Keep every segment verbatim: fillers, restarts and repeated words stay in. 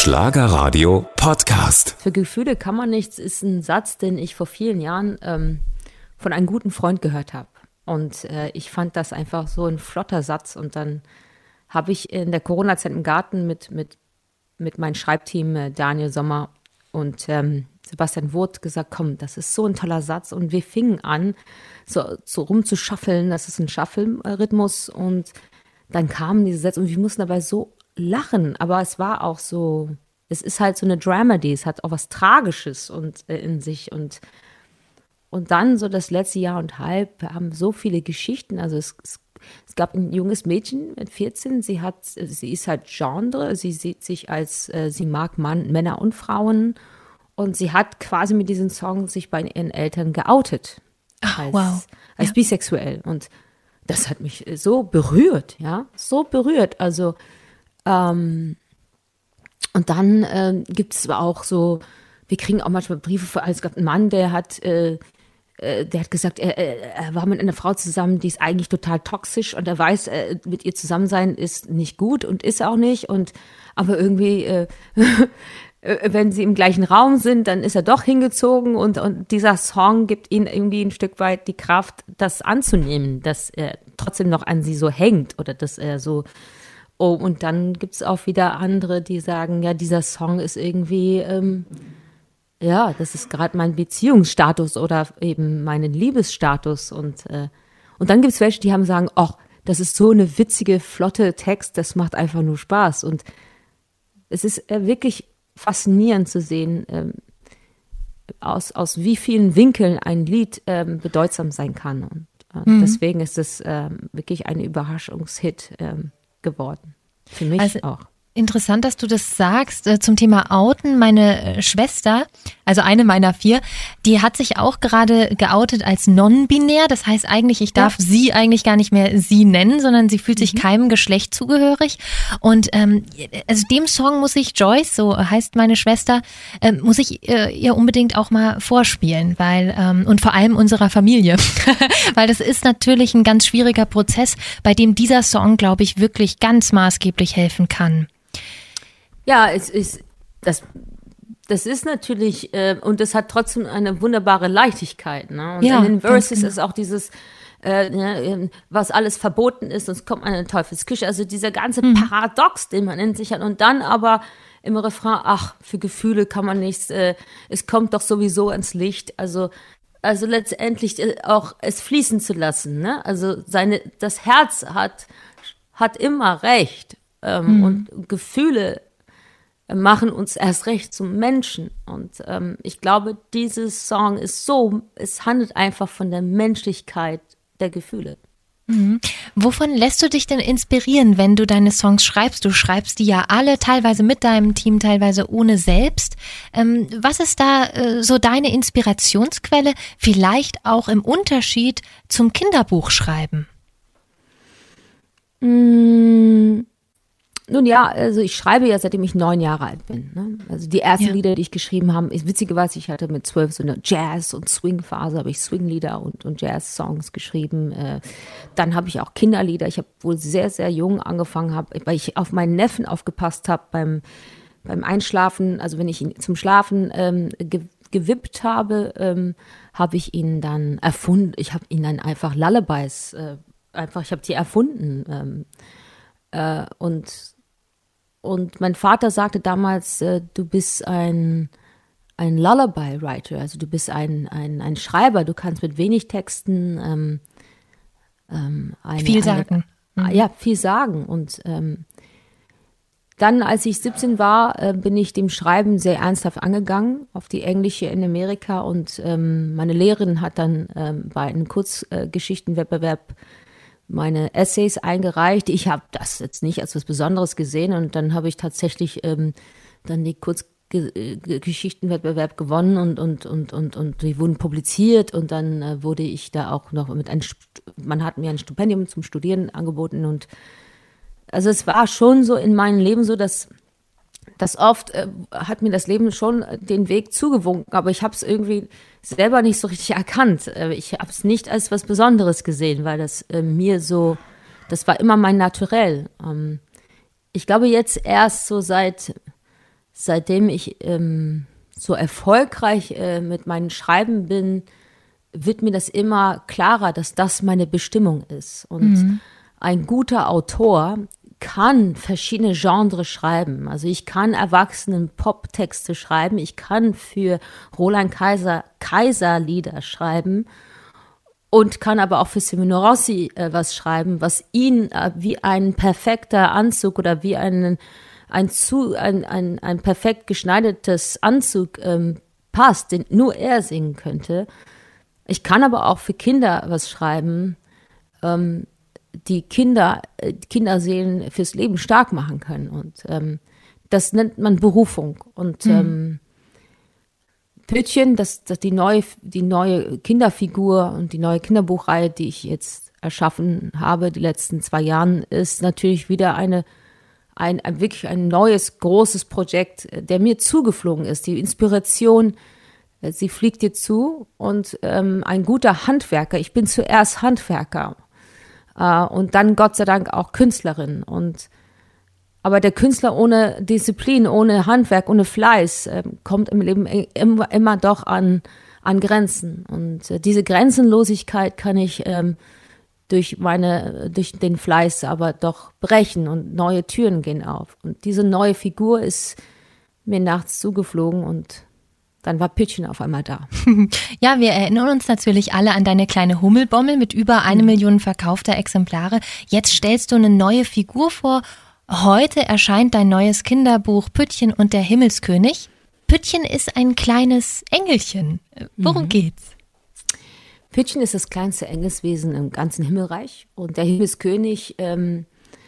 Schlagerradio Podcast. Für Gefühle kann man nichts ist ein Satz, den ich vor vielen Jahren ähm, von einem guten Freund gehört habe. Und äh, ich fand das einfach so ein flotter Satz. Und dann habe ich in der Corona-Zeit im Garten mit, mit, mit meinem Schreibteam, äh, Daniel Sommer und ähm, Sebastian Wurth, gesagt, komm, das ist so ein toller Satz. Und wir fingen an, so, so rumzuschaffeln. Das ist ein Shuffle-Rhythmus. Und dann kamen diese Sätze und wir mussten dabei so lachen. Aber es war auch so, es ist halt so eine Dramedy. Es hat auch was Tragisches und, äh, in sich. Und Und dann so das letzte Jahr und halb, wir haben so viele Geschichten. Also es, es, es gab ein junges Mädchen mit vierzehn, sie hat, sie ist halt Genre, sie sieht sich als, äh, sie mag Mann, Männer und Frauen. Und sie hat quasi mit diesem Song sich bei ihren Eltern geoutet. Ach, als, wow. als Ja. bisexuell. Und das hat mich so berührt, ja, so berührt. Also, ähm, und dann äh, gibt es aber auch so, wir kriegen auch manchmal Briefe von, also es gab einen Mann, der hat, äh, äh, der hat gesagt, er, er, er war mit einer Frau zusammen, die ist eigentlich total toxisch und er weiß, äh, mit ihr zusammen sein ist nicht gut und ist auch nicht und aber irgendwie, äh, wenn sie im gleichen Raum sind, dann ist er doch hingezogen und, und dieser Song gibt ihm irgendwie ein Stück weit die Kraft, das anzunehmen, dass er trotzdem noch an sie so hängt oder dass er so. Oh, und dann gibt es auch wieder andere, die sagen, ja, dieser Song ist irgendwie, ähm, ja, das ist gerade mein Beziehungsstatus oder eben meinen Liebesstatus. Und, äh, und dann gibt es welche, die haben sagen, ach, das ist so eine witzige, flotte Text, das macht einfach nur Spaß. Und es ist äh, wirklich faszinierend zu sehen, ähm, aus, aus wie vielen Winkeln ein Lied ähm, bedeutsam sein kann. Und äh, mhm. deswegen ist es ähm, wirklich ein Überraschungshit ähm, geworden. Für mich also, auch. Interessant, dass du das sagst äh, zum Thema Outen. Meine äh, Schwester, also eine meiner vier, die hat sich auch gerade geoutet als non-binär. Das heißt eigentlich, ich darf ja. sie eigentlich gar nicht mehr sie nennen, sondern sie fühlt sich mhm. keinem Geschlecht zugehörig. Und ähm, also dem Song muss ich, Joyce, so heißt meine Schwester, äh, muss ich äh, ihr unbedingt auch mal vorspielen, weil ähm, und vor allem unserer Familie, weil das ist natürlich ein ganz schwieriger Prozess, bei dem dieser Song, glaube ich, wirklich ganz maßgeblich helfen kann. Ja, es ist, das, das ist natürlich, äh, und es hat trotzdem eine wunderbare Leichtigkeit, ne? Und ja, in den Verses genau. ist auch dieses, äh, ne, was alles verboten ist, sonst kommt man in eine Teufelsküche. Also dieser ganze mhm. Paradox, den man in sich hat. Und dann aber im Refrain, ach, für Gefühle kann man nichts, äh, es kommt doch sowieso ans Licht. Also, also letztendlich auch es fließen zu lassen, ne? Also seine, das Herz hat, hat immer recht. Ähm, mhm. Und Gefühle machen uns erst recht zum Menschen. Und ähm, ich glaube, dieses Song ist so, es handelt einfach von der Menschlichkeit der Gefühle. Mhm. Wovon lässt du dich denn inspirieren, wenn du deine Songs schreibst? Du schreibst die ja alle, teilweise mit deinem Team, teilweise ohne selbst. Ähm, was ist da äh, so deine Inspirationsquelle? Vielleicht auch im Unterschied zum Kinderbuchschreiben? Mmh. Nun ja, also ich schreibe ja, seitdem ich neun Jahre alt bin. Ne? Also die ersten ja. Lieder, die ich geschrieben habe, ist witzigerweise, ich hatte mit zwölf so eine Jazz- und Swing-Phase, habe ich Swing-Lieder und, und Jazz-Songs geschrieben. Äh, dann habe ich auch Kinderlieder. Ich habe wohl sehr, sehr jung angefangen, hab, weil ich auf meinen Neffen aufgepasst habe beim, beim Einschlafen. Also wenn ich ihn zum Schlafen ähm, ge, gewippt habe, ähm, habe ich ihn dann erfunden. Ich habe ihn dann einfach Lullabies, äh, einfach, ich habe die erfunden. Ähm, äh, und Und mein Vater sagte damals, äh, du bist ein, ein Lullaby-Writer, also du bist ein, ein, ein Schreiber, du kannst mit wenig Texten ähm, ähm, eine, viel eine, sagen. Mhm. Ja, viel sagen. Und ähm, dann, als ich siebzehn war, äh, bin ich dem Schreiben sehr ernsthaft angegangen, auf die Englische in Amerika. Und ähm, meine Lehrerin hat dann ähm, bei einem Kurzgeschichtenwettbewerb meine Essays eingereicht. Ich habe das jetzt nicht als was Besonderes gesehen und dann habe ich tatsächlich ähm, dann die Kurzgeschichtenwettbewerb gewonnen und und und und und die wurden publiziert und dann äh, wurde ich da auch noch mit einem, man hat mir ein Stipendium zum Studieren angeboten und also es war schon so in meinem Leben so, dass das oft äh, hat mir das Leben schon den Weg zugewunken, aber ich habe es irgendwie selber nicht so richtig erkannt. Äh, ich habe es nicht als was Besonderes gesehen, weil das äh, mir so, das war immer mein Naturell. Ähm, ich glaube jetzt erst so seit seitdem ich ähm, so erfolgreich äh, mit meinem Schreiben bin, wird mir das immer klarer, dass das meine Bestimmung ist. Und mhm. ein guter Autor kann verschiedene Genres schreiben. Also ich kann erwachsenen Pop-Texte schreiben, ich kann für Roland Kaiser Kaiser-Lieder schreiben und kann aber auch für Semino Rossi äh, was schreiben, was ihn äh, wie ein perfekter Anzug oder wie ein, ein, zu, ein, ein, ein perfekt geschneidertes Anzug ähm, passt, den nur er singen könnte. Ich kann aber auch für Kinder was schreiben, ähm, die Kinder, äh, Kinderseelen fürs Leben stark machen können. Und ähm, das nennt man Berufung. Und mhm. ähm, Püttchen, das, das die neue, die neue Kinderfigur und die neue Kinderbuchreihe, die ich jetzt erschaffen habe, die letzten zwei Jahren, ist natürlich wieder eine, ein, ein wirklich ein neues, großes Projekt, der mir zugeflogen ist. Die Inspiration, sie fliegt dir zu und ähm, ein guter Handwerker, ich bin zuerst Handwerker äh, und dann Gott sei Dank auch Künstlerin. Und aber der Künstler ohne Disziplin, ohne Handwerk, ohne Fleiß äh, kommt im Leben immer, immer doch an, an Grenzen. Und äh, diese Grenzenlosigkeit kann ich ähm, durch meine, durch den Fleiß aber doch brechen und neue Türen gehen auf. Und diese neue Figur ist mir nachts zugeflogen und dann war Püttchen auf einmal da. Ja, wir erinnern uns natürlich alle an deine kleine Hummelbommel mit über eine Million verkaufter Exemplare. Jetzt stellst du eine neue Figur vor. Heute erscheint dein neues Kinderbuch Püttchen und der Himmelskönig. Püttchen ist ein kleines Engelchen. Worum mhm. geht's? Püttchen ist das kleinste Engelswesen im ganzen Himmelreich. Und der Himmelskönig, ähm,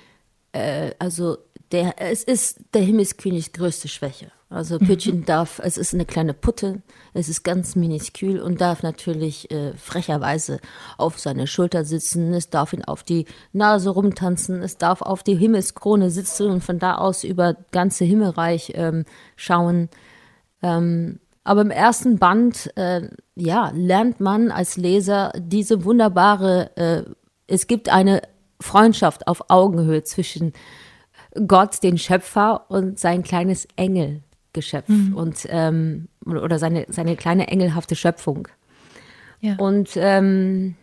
äh, also der, es ist der Himmelskönigs größte Schwäche. Also Püttchen mhm. darf, es ist eine kleine Putte, es ist ganz minuskül und darf natürlich äh, frecherweise auf seine Schulter sitzen, es darf ihn auf die Nase rumtanzen, es darf auf die Himmelskrone sitzen und von da aus über ganze Himmelreich ähm, schauen. Ähm, aber im ersten Band, äh, ja, lernt man als Leser diese wunderbare, äh, es gibt eine Freundschaft auf Augenhöhe zwischen Gott, den Schöpfer, und sein kleines Engel. Geschöpf mhm. und ähm, oder seine, seine kleine engelhafte Schöpfung. Ja. Und ähm,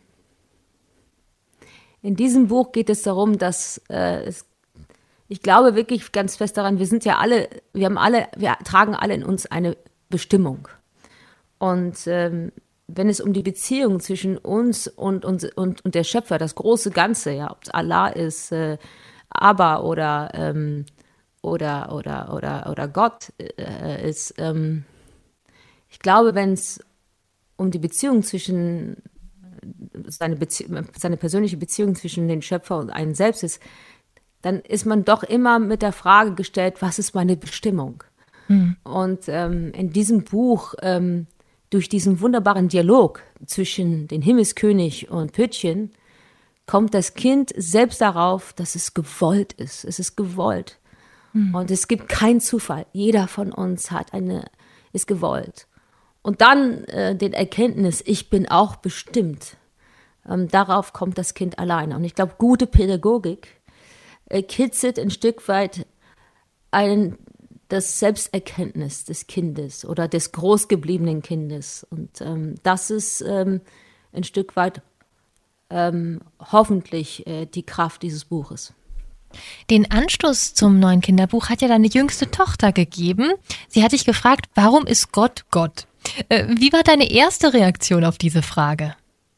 in diesem Buch geht es darum, dass äh, es, ich glaube wirklich ganz fest daran, wir sind ja alle, wir haben alle, wir tragen alle in uns eine Bestimmung. Und ähm, wenn es um die Beziehung zwischen uns und, und, und, und der Schöpfer, das große Ganze, ja, ob es Allah ist, äh, Abba oder ähm, oder oder oder oder Gott äh, ist. Ähm, ich glaube, wenn es um die Beziehung zwischen seine, Bezie- seine persönliche Beziehung zwischen den Schöpfer und einem selbst ist, dann ist man doch immer mit der Frage gestellt, was ist meine Bestimmung? Mhm. Und ähm, in diesem Buch, ähm, durch diesen wunderbaren Dialog zwischen den Himmelskönig und Püttchen, kommt das Kind selbst darauf, dass es gewollt ist. Es ist gewollt. Und es gibt keinen Zufall. Jeder von uns hat eine, ist gewollt. Und dann äh, den Erkenntnis, ich bin auch bestimmt. Ähm, darauf kommt das Kind alleine. Und ich glaube, gute Pädagogik äh, kitzelt ein Stück weit ein, das Selbsterkenntnis des Kindes oder des großgebliebenen Kindes. Und ähm, das ist ähm, ein Stück weit ähm, hoffentlich äh, die Kraft dieses Buches. Den Anstoß zum neuen Kinderbuch hat ja deine jüngste Tochter gegeben. Sie hat dich gefragt, warum ist Gott Gott? Äh, wie war deine erste Reaktion auf diese Frage?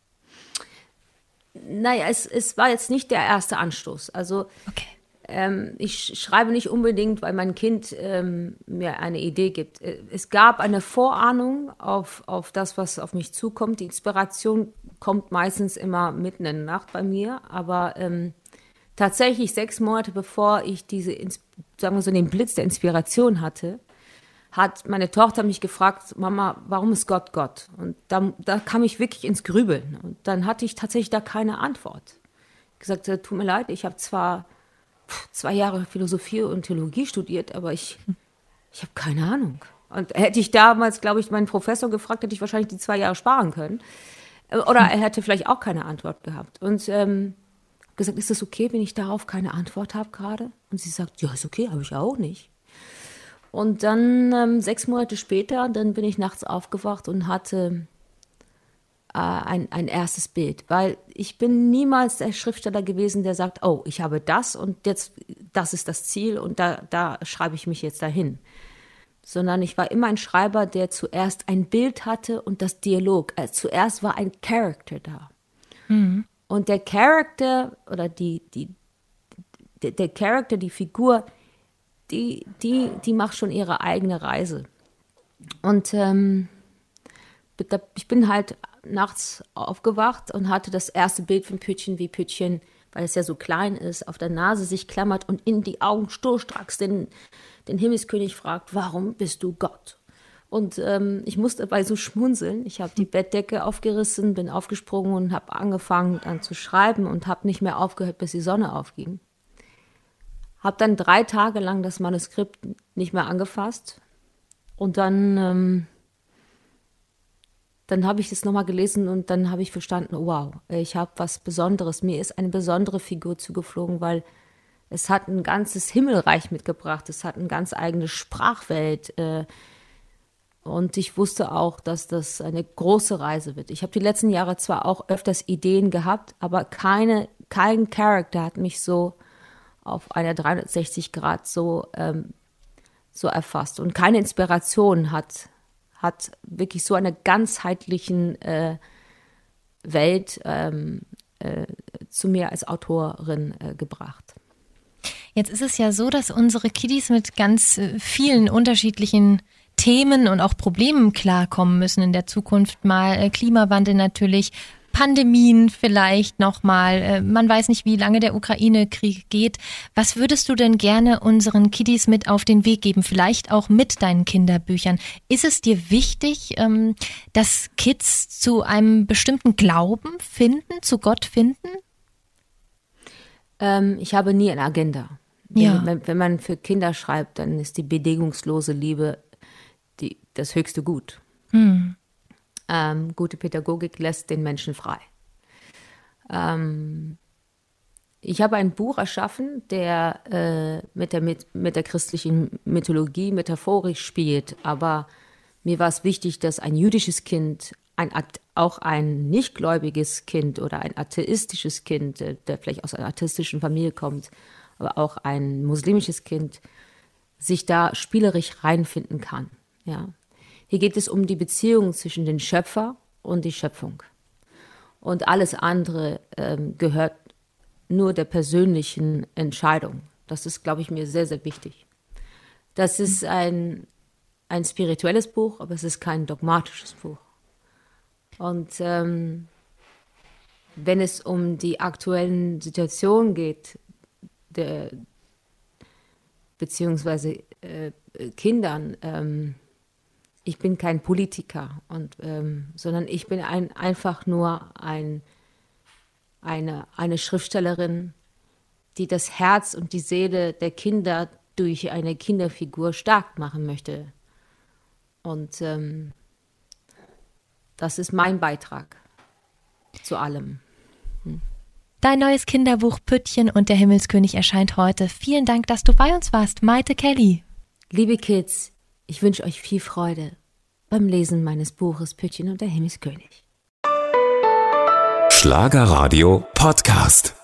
Naja, es, es war jetzt nicht der erste Anstoß. Also okay. ähm, ich schreibe nicht unbedingt, weil mein Kind ähm, mir eine Idee gibt. Es gab eine Vorahnung auf, auf das, was auf mich zukommt. Die Inspiration kommt meistens immer mitten in der Nacht bei mir, aber ähm, tatsächlich sechs Monate bevor ich diese, sagen wir so, den Blitz der Inspiration hatte, hat meine Tochter mich gefragt, Mama, warum ist Gott Gott? Und da, da kam ich wirklich ins Grübeln. Und dann hatte ich tatsächlich da keine Antwort. Ich gesagt, tut mir leid, ich habe zwar zwei Jahre Philosophie und Theologie studiert, aber ich, ich habe keine Ahnung. Und hätte ich damals, glaube ich, meinen Professor gefragt, hätte ich wahrscheinlich die zwei Jahre sparen können. Oder er hätte vielleicht auch keine Antwort gehabt. Und ähm, gesagt, ist das okay, wenn ich darauf keine Antwort habe gerade? Und sie sagt, ja, ist okay, habe ich auch nicht. Und dann ähm, sechs Monate später, dann bin ich nachts aufgewacht und hatte äh, ein, ein erstes Bild. Weil ich bin niemals der Schriftsteller gewesen, der sagt, oh, ich habe das und jetzt, das ist das Ziel und da, da schreibe ich mich jetzt dahin. Sondern ich war immer ein Schreiber, der zuerst ein Bild hatte und das Dialog. Also zuerst war ein Charakter da. Mhm. Und der Charakter oder die, die, der, der Charakter, die Figur, die, die, die macht schon ihre eigene Reise. Und ähm, ich bin halt nachts aufgewacht und hatte das erste Bild von Püttchen, wie Püttchen, weil es ja so klein ist, auf der Nase sich klammert und in die Augen sturstracks den, den Himmelskönig fragt, warum bist du Gott? Und ähm, ich musste dabei so schmunzeln. Ich habe die Bettdecke aufgerissen, bin aufgesprungen und habe angefangen dann zu schreiben und habe nicht mehr aufgehört, bis die Sonne aufging. Habe dann drei Tage lang das Manuskript nicht mehr angefasst. Und dann, ähm, dann habe ich das nochmal gelesen und dann habe ich verstanden, wow, ich habe was Besonderes. Mir ist eine besondere Figur zugeflogen, weil es hat ein ganzes Himmelreich mitgebracht. Es hat eine ganz eigene Sprachwelt. Äh, und ich wusste auch, dass das eine große Reise wird. Ich habe die letzten Jahre zwar auch öfters Ideen gehabt, aber keine, kein Charakter hat mich so auf einer dreihundertsechzig Grad so, ähm, so erfasst. Und keine Inspiration hat, hat wirklich so eine ganzheitlichen äh, Welt ähm, äh, zu mir als Autorin äh, gebracht. Jetzt ist es ja so, dass unsere Kiddies mit ganz vielen unterschiedlichen Themen und auch Problemen klarkommen müssen in der Zukunft. Mal Klimawandel natürlich, Pandemien vielleicht nochmal. Man weiß nicht, wie lange der Ukraine-Krieg geht. Was würdest du denn gerne unseren Kiddies mit auf den Weg geben? Vielleicht auch mit deinen Kinderbüchern. Ist es dir wichtig, dass Kids zu einem bestimmten Glauben finden, zu Gott finden? Ähm, ich habe nie eine Agenda. Ja. Wenn, wenn man für Kinder schreibt, dann ist die bedingungslose Liebe die, das höchste Gut. Hm. Ähm, gute Pädagogik lässt den Menschen frei. Ähm, ich habe ein Buch erschaffen, der äh, mit, der, mit, mit der christlichen Mythologie metaphorisch spielt, aber mir war es wichtig, dass ein jüdisches Kind, ein, auch ein nichtgläubiges Kind oder ein atheistisches Kind, der, der vielleicht aus einer atheistischen Familie kommt, aber auch ein muslimisches Kind, sich da spielerisch reinfinden kann. Ja. Hier geht es um die Beziehung zwischen dem Schöpfer und die Schöpfung. Und alles andere ähm, gehört nur der persönlichen Entscheidung. Das ist, glaube ich, mir sehr, sehr wichtig. Das ist ein, ein spirituelles Buch, aber es ist kein dogmatisches Buch. Und ähm, wenn es um die aktuellen Situationen geht, der, beziehungsweise äh, Kindern, ähm, ich bin kein Politiker, und, ähm, sondern ich bin ein, einfach nur ein, eine, eine Schriftstellerin, die das Herz und die Seele der Kinder durch eine Kinderfigur stark machen möchte. Und ähm, das ist mein Beitrag zu allem. Hm. Dein neues Kinderbuch Püttchen und der Himmelskönig erscheint heute. Vielen Dank, dass du bei uns warst, Maite Kelly. Liebe Kids, ich wünsche euch viel Freude beim Lesen meines Buches Püttchen und der Himmelskönig. Schlagerradio Podcast.